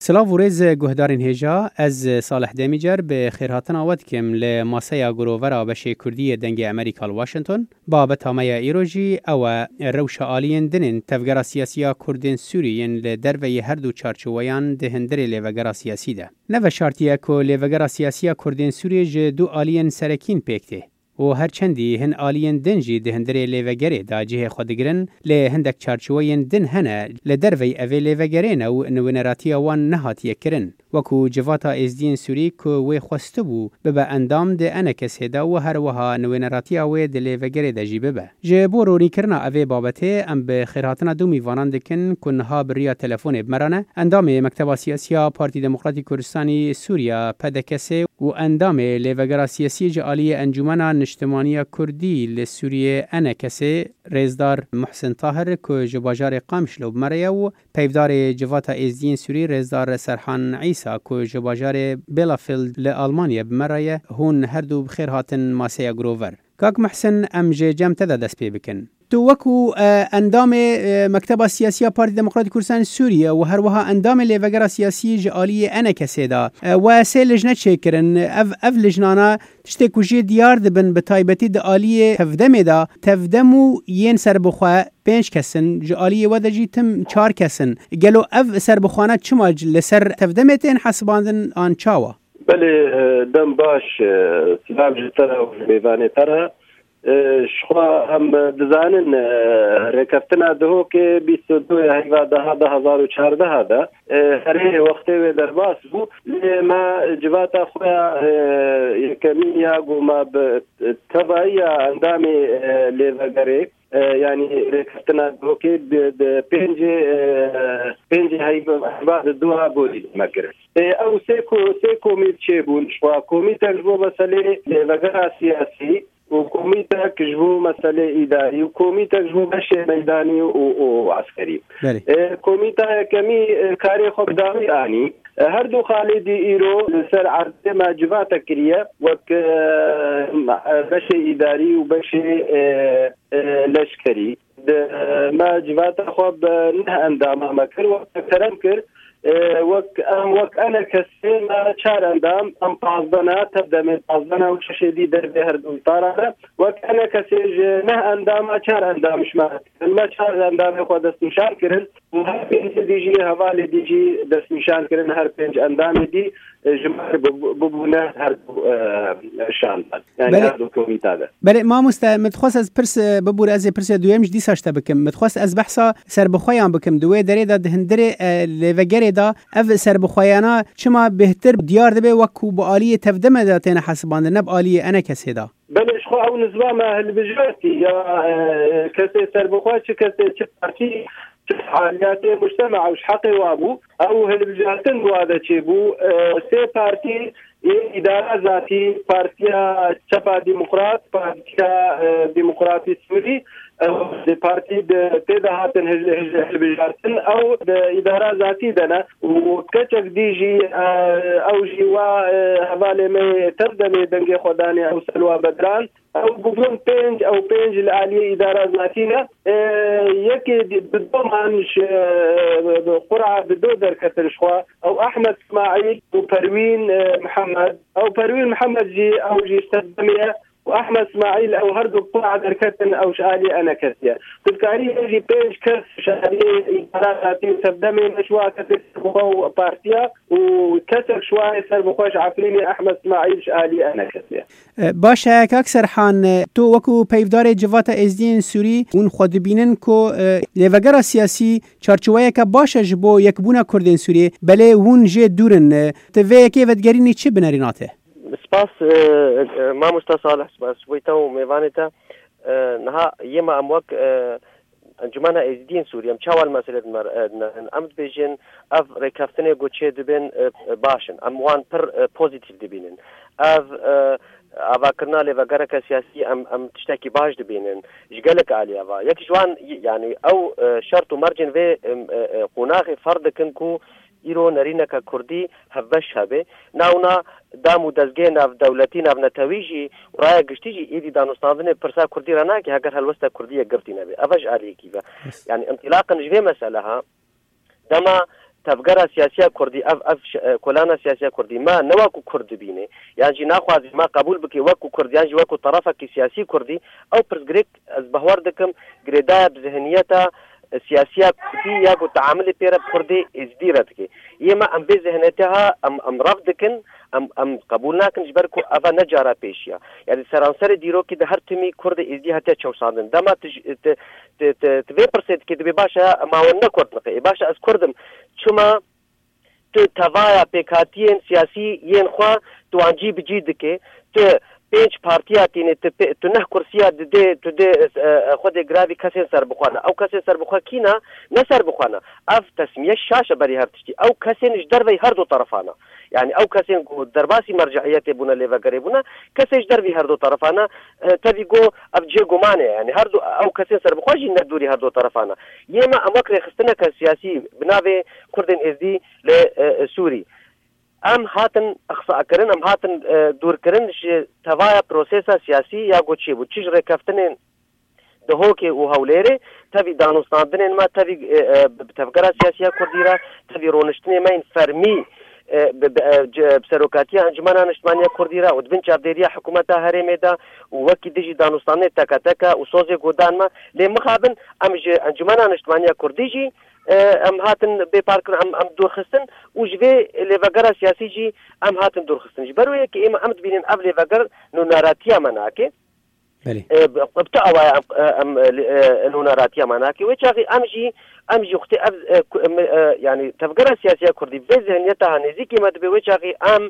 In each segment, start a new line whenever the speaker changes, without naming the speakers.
سلاو و ریز گهدارین هجا از صالح دمیجر به خیرهاتن آود کم لماسه گروورا بشه کردی دنگ امریکا واشنطن بابت همه ایروژی او روش آلین دنین تفگرا سیاسیا کردین سوریین لدروی هر دو چارچویان دهندری لیوگرا سیاسی ده. نو شرطیه که لیوگرا سیاسیا کردین سوری جدو آلین سرکین پیکته. و هر چندی هن آلین دنجی دهندری لیوگری دا جه خودگرن لی هندک چارچوین دن هنه لدروی اوی لیوگرین او نوینراتی وان نهاتی کرن وکو جواتا ازدین سوری که وی خواسته بو ببا اندام ده انکس هدا و هر وها نوینراتی اوی ده لیوگری ده جی ببا. جه بو رونی کرنا اوی بابته ام به خیراتنا دو میوانان دکن کنها بریا تلفون بمرانه اندام مکتبا سیاسیا پارتی دموکراتی کردستانی سوریا پدکسه و اندام لیوگرا سیاسی جالی انجمن اجتماعی کردی لسوریه انکسه رزدار محسن طاهر که جباجار قامشلو بمریا و پیفدار جواتا ازدین سوری رزدار سرحان عیسی که جباجار بلافیلد لآلمانیا بمریا هون هر دو بخیر هاتن ماسه گروور. کاک محسن ام جم تدا دست پی بکن. تو وکو اندام مکتب سیاسی پارتی دموکراتی کردستان سوریه و هر وها اندام لیوگرا سیاسی جالی انکسه دا و سه لجنه چکرن اف لجنانا تشتی کجی دیار دبن بتایبتی دا آلی تفدم دا تفدمو ین سر بخواه 5 کسن جالی و دجی تم 4 کسن گلو اف سر بخوانه چما لسر تفدمتین حسباندن آن چاوا
بله دم باش سلام جتره و میوانه تره شخوا هم دزانن رکفتنا دهو که 22 هیواده 2014 ده هره وقتی و درباس بو ما جواتا خویا یکمی یا گوما بتبایی اندامی لیوگره يعني ركبتنا دوكي بينجي هاي بعض الدوا بولي مكر او سيكو ميتشيبون شوا كوميتا جو مسألة لغرا سياسي وكوميتا كجو مسألة إداري وكوميتا كجو بشي ميداني وعسكري كوميتا كمي كاري خب داوي آني هر دو خالدي إيرو سر عرض ما جواتا كريا وك بشي إداري وبشي لشكري ما جواتا خب نه اندام مكر وكرم كر وك أنا كسي ما شار اندام ام پازدنا تبدا من پازدنا وششدي دربي هر دو طارا وك أنا كسي نه اندام ما شار اندام ما شار اندام خو دست نشان كرن وهر بنت ديجي حوالي ديجي دست نشان كرن هر بنج اندام دي جمهور ببونه هر شان يعني هر كوميتا ده
بله ما متخصص از پرس ببور از پرس دویم جدی ساشته بکم متخصص از بحثا سر بخویان بکم دوی دری دا هندره لوگری دا اف سر بخویانا چما بهتر دیار دبه وکو با عالی تفدمه دا تین حسبان نب عالی انا کسی دا
بلش خو او نسبه ما هالبجاتي يا كسي سر بخوش كسي بارتي حاليات مجتمع وش حقي وابو او هالبجاتن وهذا تشيبو سي بارتي إدارة ذاتي بارتيا شبه ديمقراط بارتيا ديمقراطي سوري دي بارتي تدهاتن هالبجاتن او إدارة ذاتي دنا وكتشك ديجي او جيوا هفالي مي تردمي دنجي خداني او سلوى بدران او بقولون بينج العالية إدارة ذاتية يكي بدومانش قرعة بدو دركة الشخوة او احمد اسماعيل وبروين محمد او بروين محمد جي او جي استخدمية واحمد اسماعيل او هردو قرعة دركة او شالي انا كسيا تذكاري يجي بينج كس شالي إدارة ذاتية استخدمي نشوا كتر بخو بارتيا وكسر شوية سر بخوش عفريني احمد اسماعيل شالي انا كسيا
باشه که اکثر حان تو وکو پیفدار جواتا ازدین سوری اون خود بینن که لیوگرا سیاسی چارچوبه که باشه جبو یک بونا کردین سوری بله اون جه دورن توی که ودگرینی چه بناریناته؟
سپاس ما مستصالح سپاس ویتاو میوانتا نها یما اموک انجمن ازدین سوری ام چوال مسئله امد بیجن اف رکافتنه گوچه دبن باشن اموان پر پوزیتیو دبینن اف أفكرنا لفجرك سياسي أم تشتكي باش دبينن جالك عليها با يك جوان يعني أو شرط مرجن في قناخ فرد كنكو إيرو نرينا ككردي هفش هبه ناونا دامو دزجينا في دولتنا في نتويجي ورايا قشتيجي إيدي دانوستاذني برسا كردي راناكي هكذا هالوستا كردية قرتينا بي أفج عليكي با يعني انطلاقا جفي مسألها دما تفگرا سیاسی کردی اف کلانا سیاسی کردی ما نواکو کرد بینه یعنی جی نخوازی ما قبول بکی وکو کردیان جی وکو طرفه کی سیاسی کردی او پرسگریک از بهوار دکم گریدا بذهنیتا سیاسیه کردی یا کو تعامل پیرا کردی ازدیرت کی یما ام به ذهنیتها ام رفض دکن ام قبول نکن جبر کو اوا نجارا پیشیا یعنی سرانسر دیرو کی ده هر تمی کرد ازدی حتی چوساندن دما تبي برسيد كده باشا ما ون كرد نقي باشا از كردم شما توايا بكاتين سياسي ين خوا توانجي بجيدك پنج پارتیاتی تو نه کرسیا ده خود گراوی کسی سر بخوانه او کسی سر بخوانه کینا نه سر بخوانه اف تسمیه شاشه بری هر تشتی او کسی نجدر وی هر دو طرفانه يعني او کسی درباسی مرجعیت بونه لیو گریبونه کسی نجدر وی هر دو طرفانه تبی گو اف جه گمانه يعني هر دو او کسی سر بخوانه ندوری هر دو طرفانه یما امکر خستنه که سیاسی بناوی کردن ازدی لسوری ام هاتن اخصاء کرن ام هاتن دور کرن توایا پروسیسا سیاسی یا گوچی بو چیز رکفتنین دهو که او هولره تبی دانستاندنین ما تبی تفکر سیاسی کردی را تبی رونشتنی ما این فرمی بسروکاتی انجمن نشتمانی کردی را و دبن چاردیریا حکومت هرمی دا و وکی دیجی دانستانه تکا تکا و سوزی گودان ما لی مخابن ام انجمن نشتمانی کردی جی ام هاتن بپارکن ام دور خستن و جوی لیوگر سیاسی جی ام هاتن دور خستن جبرویه که اما امد بینن اب لیوگر نو ناراتیا مناکه
بله
بتاعوا ام نو ناراتیا مناکه و چاقی امجي اختي يعني تفكر سياسيه كردي في ذهنيتها نزيكي ما تبي وجهي ام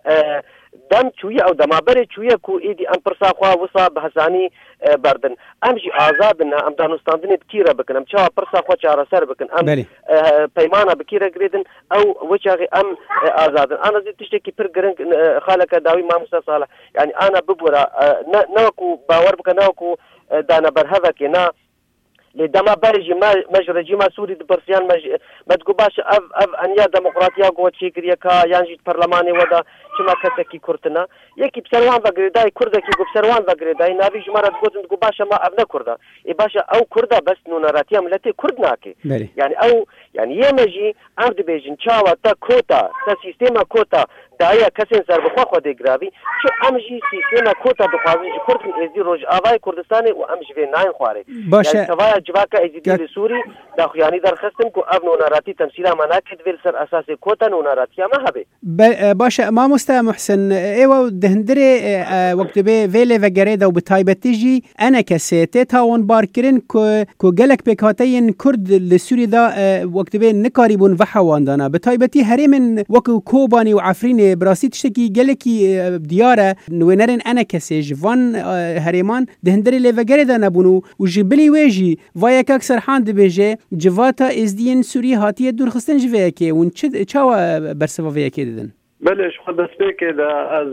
دم شويه او دمابره شويه كو ايدي ام برساخوا وصاب حساني بردن امجي عذابنا ام دانستاندني بكيره بكن ام شا برساخوا شارا سر بكن ام بيمانه بكيره جريدن او وجهي ام آزاد انا زي تشتكي برجرن خالك داوي ما موسى صالح يعني انا ببورا نوكو باور بك نوكو دانا برهفك نا لدما برجي ما مجرجي ما سوري برسيان ما تقول باش اف انيا ديمقراطيه قوت فكريه كا يانجي برلماني ودا كما كتكي كرتنا يكي بسروان فقرداي كردكي بسروان فقرداي نبي جمره تقول باش ما ابنا كردا اي باشا او كردا بس نوناراتيه ملتي كردناكي يعني او يعني يمجي عبد بيجن تشاوا تا كوتا تا سيستما كوتا دايا كسن سر بخوا خو دي غرابي شو امجي سيستما كوتا بخوازي كردن ازدي روج اواي كردستاني وامجي في ناين خواري يعني سوايا جواكا ازدي سوري دا يعني در خصم کو اب نوناراتي تمثيلا مناكد ويل سر اساس كوتا نوناراتيا ما هبه
باشا ما مستا محسن ايوا دهندري وقت به ویله وگريدا وبتايبتيجي انا كسيتي تاون باركرين كو جلك بكاتين كرد لسوري دا وقت به نكاريبون وحواندانا بتايبتي هرمن وكو كوباني وعفرين براسي تشتكي جلكي دياره نوينرن انا كسيج فان هرمان دهندري لوگريدا نبونو وجبلي ويجي وايك اكثر حاند بيجي جواتا ازدين سوري هاتيه دور خستن جويكي ون چاوا برسوا ويكي ددن
بلش خود بسپیک دا از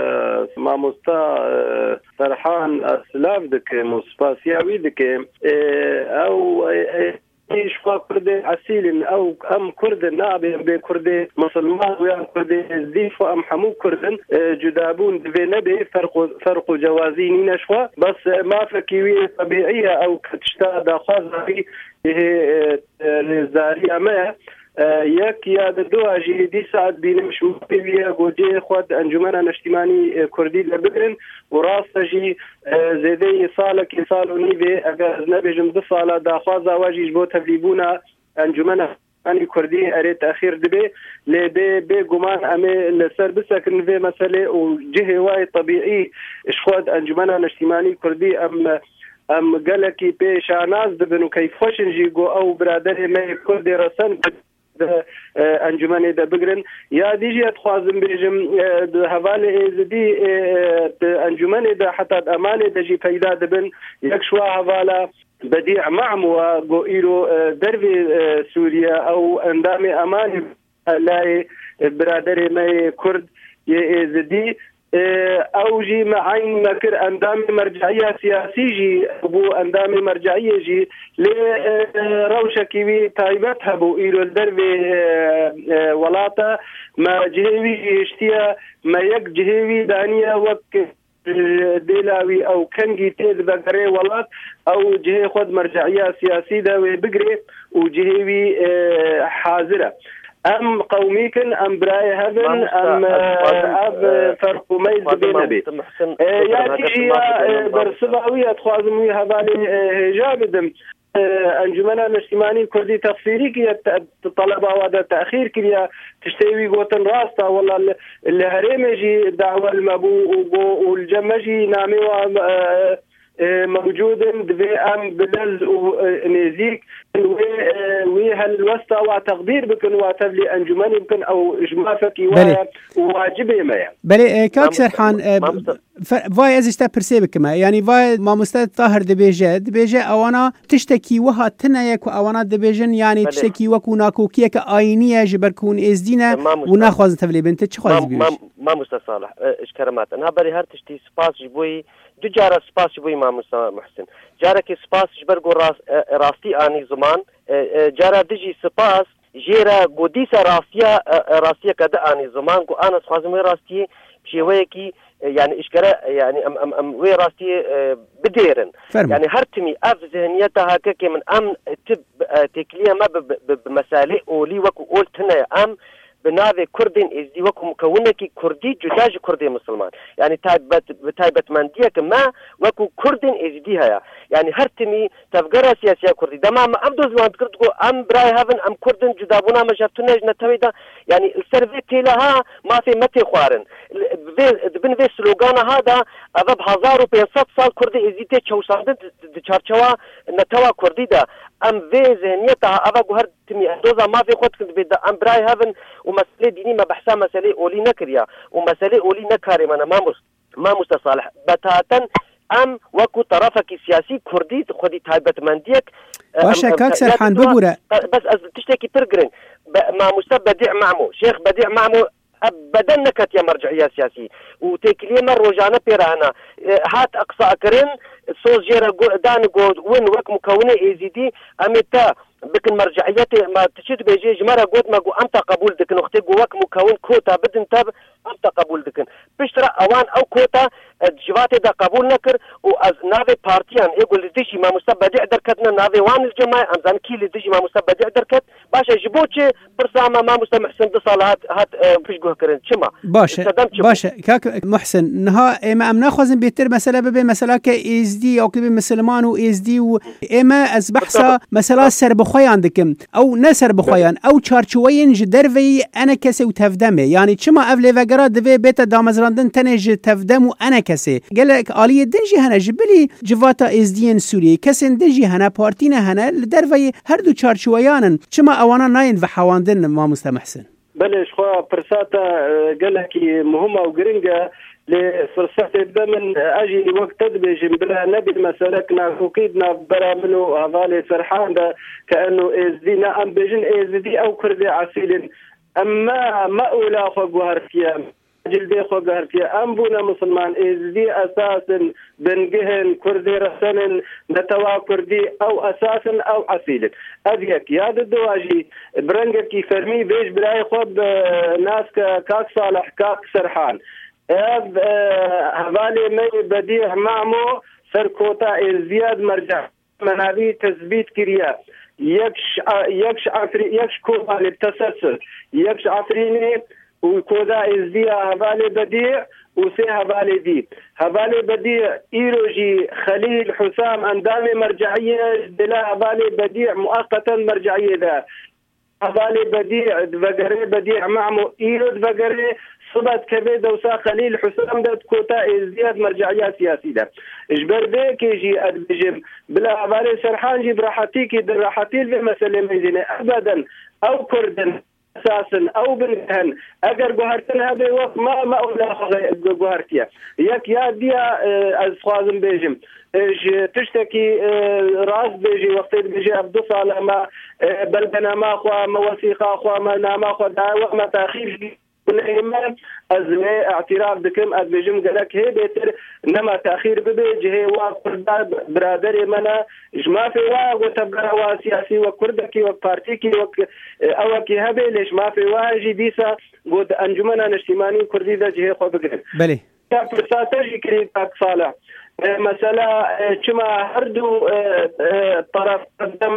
ماموستا فرحان اسلاف دک مصفاسیاوی دک او ايش كرد عسيل او ام كرد نابي بكرد مسلمان ويا كرد زيف ام حمو كردن جدابون في نبي فرق جوازين نشوا بس ما فكيوي طبيعيه او كتشتا خاصه للزاريه ما یک یاد دو اجی دی ساعت بینم شو پیویا گوجه خود انجمن اجتماعی کردی لبرن و راست جی زیده سال کی سال و نیوه اگر نبیجم دو سال داخواز واجیش بو تبلیبونا انجمن اجتماعی کردی اره تأخیر دبی لبی بی گمان امی لسر بسکن في مسئله و جه وای طبیعی اشخواد انجمن اجتماعی کردی ام گلکی پیش آناز دبن و کیف خوشن جی گو او برادر می کردی رسن انجمن ده بگرن یا دیجی اتخوازم بیجم حواله ازدی انجمن ده حتی امان ده جی پیدا دبن یک شوا حواله بديع معموة قوئيلو دربي سوريا أو اندام امان لاي برادري ماي كرد يزدي او جي معين مكر اندام مرجعيه سياسي جي ابو اندام مرجعيه جي لروشه كيوي تايبتها بو ايرو الدربي ولاتا ما جهوي اشتيا ما يك جهوي دانيا وك ديلاوي او كنجي تيز بقري ولات او جهه خود مرجعيه سياسي دا بقري وجهوي حاضره ام قوميكن ام براي هبن ام فرق ميز بينبي يعني هي برسباوية تخوازموي هبالي هجا بدم انجمنا الاجتماعي كردي تفسيري كي طلبة وهذا تأخير كي تشتوي قوتن راستا والله اللي هريمجي دعوة المبو والجمجي نامي موجود دبي ام بلز ونزيك وهالوسطى وتقدير بكن وتبلي انجماني بكن او اجماع فكي وواجبه ما يعني
بلي كاك سرحان فاي از اشتا برسيبك ما يعني فاي ما مستعد طاهر دبيجه اوانا تشتكي وها تنايك وانا دبيجن يعني تشتكي وكوناكو كيك اينيه جبركون ازدينا وناخذ تبلي بنت تشخاز بيش
ما مستصالح اشكرمات انا بري هر تشتي سباس جبوي دو جارة سپاس بوی ما محسن جارة که سپاس جبرگو راستی آنی زمان جارة دجی سپاس جیرا گودیسا راستیا کده آنی زمان کو آنا سخوازم راستی بشیوه کی يعني إشكرا يعني أم وي راستي بديرن يعني هرتمي أف ذهنيتها كي من أم تب تكلية ما بمسالة أولي وكو قلتنا أم بناوی کردین ازدی وکو مکونه کی کردی جداج کردی مسلمان يعني تایبت مندیه که ما وکو کردین ازدی هیا يعني هرتمی تفکر سیاسی کردی دما ما ام دوز وانت کرد کو ام برای هفن ام کردن جدابونا مجبتونه نتویدا يعني السرفي تيلها ما في متي خوارن بن في سلوغان هذا أباب 1500 سال كردي ازدی چوساندن چارچوا نتوا کردی دا ام في ذهنيتها أبا جهر تمي دوزا ما في خود كنت بيدا ام براي هافن ومسألة ديني ما بحسها مسألة أولي نكريا ومسألة أولي نكاري أنا ما مستصالح بتاتا ام وكو طرفك سياسي كردي خدي تايبت منديك
باشا كاك سرحان ببورة
بس تشتكي ترقرن ما بديع معمو شيخ بديع معمو ابدا نكت يا مرجعيه سياسي وتكليمه روجانا بيرانا هات اقصى اكرن صوص جيرا دان جود وين وك مكونه ايزيدي امتا بكن مرجعيتي ما تشد بيجي جمره جود ما جو امتا قبول دكن وقت وك مكون كوتا بدن تاب امتا قبول دكن بشترا اوان او كوتا جواتي دا قبول نكر واز نافي بارتيان يقول ديشي ما مستبدع دركتنا نافي وان الجماعه امزان كيلي ديشي ما مستبدع دركت باشا جبوتشي برسامه ما مستمحسن بصالات هات فيش جو كرن شما
باشا كاك محسن نها ما ام ناخذن بيتر مساله ببي مساله كايزدي او كبي مسلمان وايزدي واما از بحثا مساله سربخوي عندكم او نسر بخويان او چارچوين جدرفي انا كسي وتفدمه يعني شما افلي فقرا دفي بيتا دامزراندن تنج تفدم انا كسي قالك آلية دنجي هنا جبلي جواتا ازدين سوري كسن دنجي هنا بارتينا هنا لدرفي هردو چارچويانن شما اوانا ناين وحواندن ما مستمحسن
بلش خوا برساتا قالك مهمة وقرنقة لفرصة من أجل وقت تدبج بلا نبي مسالكنا فوقيدنا برا منه هذا سرحان ده كأنه إزدينا أم بجن إزدي أو كردي عسيل أما ما أولا فقهرتيا جلدي فقهرتيا أم بونا مسلمان إزدي أساسا بنجهن كردي رسن نتوا كردي أو أساسا أو عسيل أذيك يا الدواجي برنجك فرمي بيش بلاي خب ناس كاك صالح كاك سرحان هذالي مي بديع معمو سركوتا الزياد مرجع منابي تثبيت كريا يكش كوتا للتسلسل يكش عفريني وكودا الزيا هذالي بديع وسي هذالي دي هذالي بديع إيروجي خليل حسام أندامي مرجعية بلا هذالي بديع مؤقتا مرجعية ذا هذالي بديع دفقري بديع معمو إيرو دفقري صبت كبير دوسا خليل حسام دات كوتا ازدياد مرجعية سياسية ده اجبر بيك يجي ادبجم بلا عبارة سرحان جيب راحتي كي در راحتي في مسألة ميزينة ابدا او كردن اساسا او بنهن اگر جوهرتن هذا وقت ما اولا جوهرتيا ياك يا ديا از خوازم بيجم تشتكي راس بيجي وقت بيجي ابدو صالما بلبنا ما اخوا موثيقه اخوا ما اخوا دعوه ما تاخير الإمام أزمة اعتراف بكم أدبجم قالك هي بيتر إنما تأخير ببيج هي وقرد برادر منا جماع في وتبقى سياسي وكردكي وبارتيكي أوكي هبي ليش ما في واجي ديسا قد أنجمنا نجتماني كردي ذا جهي خو بقرن
بلي
فرصاتي كريم باك صالح مسألة كما هردو طرف قدم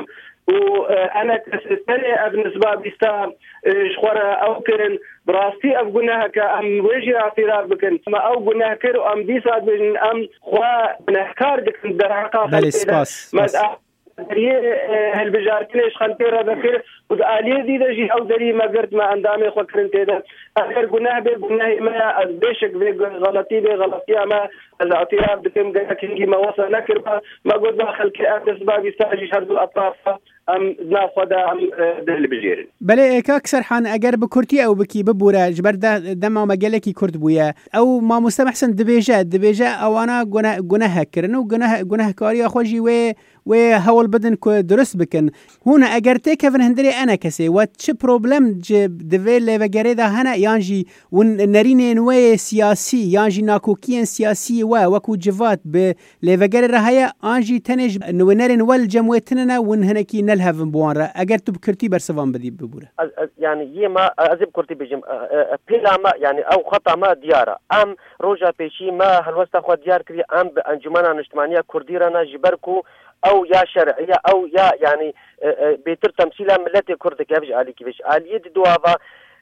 وأنا كسرت بالنسبة بيستا شخورة أو كرن براستي أو قلناها كأم ويجي اعتراف بكن ما أو قلناها كرو أم ديسا بين أم خوا نحكار بكن درعقا
بله سپاس
هالبجارتين إيش خنتيرة بخير وآلية دي دجي أو دري ما قرد ما أندامي خو كرن تيدا آخر قلناها بقلناها ما بيشك غلطي ما الاعتراف بكم كنجي ما وصل نكر ما قلت ما خلك أسباب بيستاجي شرط الأطراف ام ناخذ ام دل بجيرن
بله كاك سرحان اگر بكرتي او بكي ببوره جبر دما ما قالكي كرد بويا او ما مستمحسن دبيجا او انا جناه كرن وجناه كاري اخوجي و هول بدن كو درست بكن هنا اگر تكفن هندري انا كسي واتش بروبلم دفيل وغريدا هنا يانجي ونرين نوي سياسي يانجي ناكوكين سياسي وكو جفات بليفغير رهيا انجي تنج نونرين والجموتنا ونهنكي نلهف بوانرا اگر تو بكرتي برسوان بدي ببوره
يعني يما ازب كرتي بجم بلا ما يعني او خطا ما ديارة ام روجا بيشي ما هلوستا خو ديار كري ام انجمنا الاجتماعيه كرديرانا جبركو او يا شرعيه او يا يعني بيتر تمثيلها ملتي كرد كيفش علي كيفش علي دوابا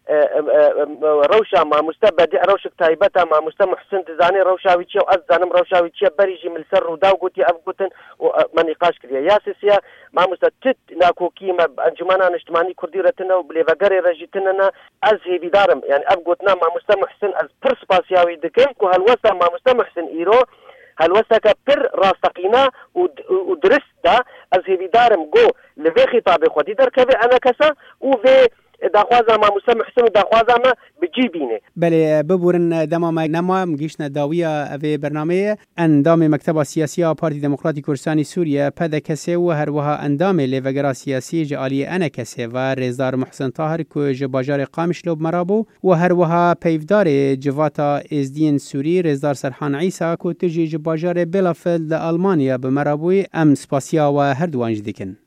روشا ما مستبدي روشك تايبتا ما مستمع حسن تزاني روشاويتشي وازانم روشاويتشي بريجي من سر وداو قوتي ابقوتن وما نقاش كريا يا سيسيا ما مستتت ناكو كيما انجمانا اجتماعي كرديرتنا وبليفغاري رجيتنا ازهي بدارم يعني ابقوتنا ما مستمع حسن از برسباسياوي دكم كو هالوسا ما مستمع حسن ايرو هالوسا بر راستقينا ودرستا ازهي بدارم جو لفي خطابي خودي دركبي انا كسا وفي داخوازا ما مسمى حسن داخوازا ما بجيبينه
بله ببورن دما ما نما مگیشنا داویا اوی برنامه اندام مکتب سیاسی پارتی دموکراتی کردستانی سوریه پد کسه و هر وها اندام لیوگرا سیاسی جالی انا کسه و رزدار محسن طاهر کو ج بازار قامش لوب مرابو و هر وها پیفدار جواتا ازدین سوری رزدار سرحان عیسی کو تجی ج بازار بلافل المانیا به مرابو ام سپاسیا و هر دوانج دکن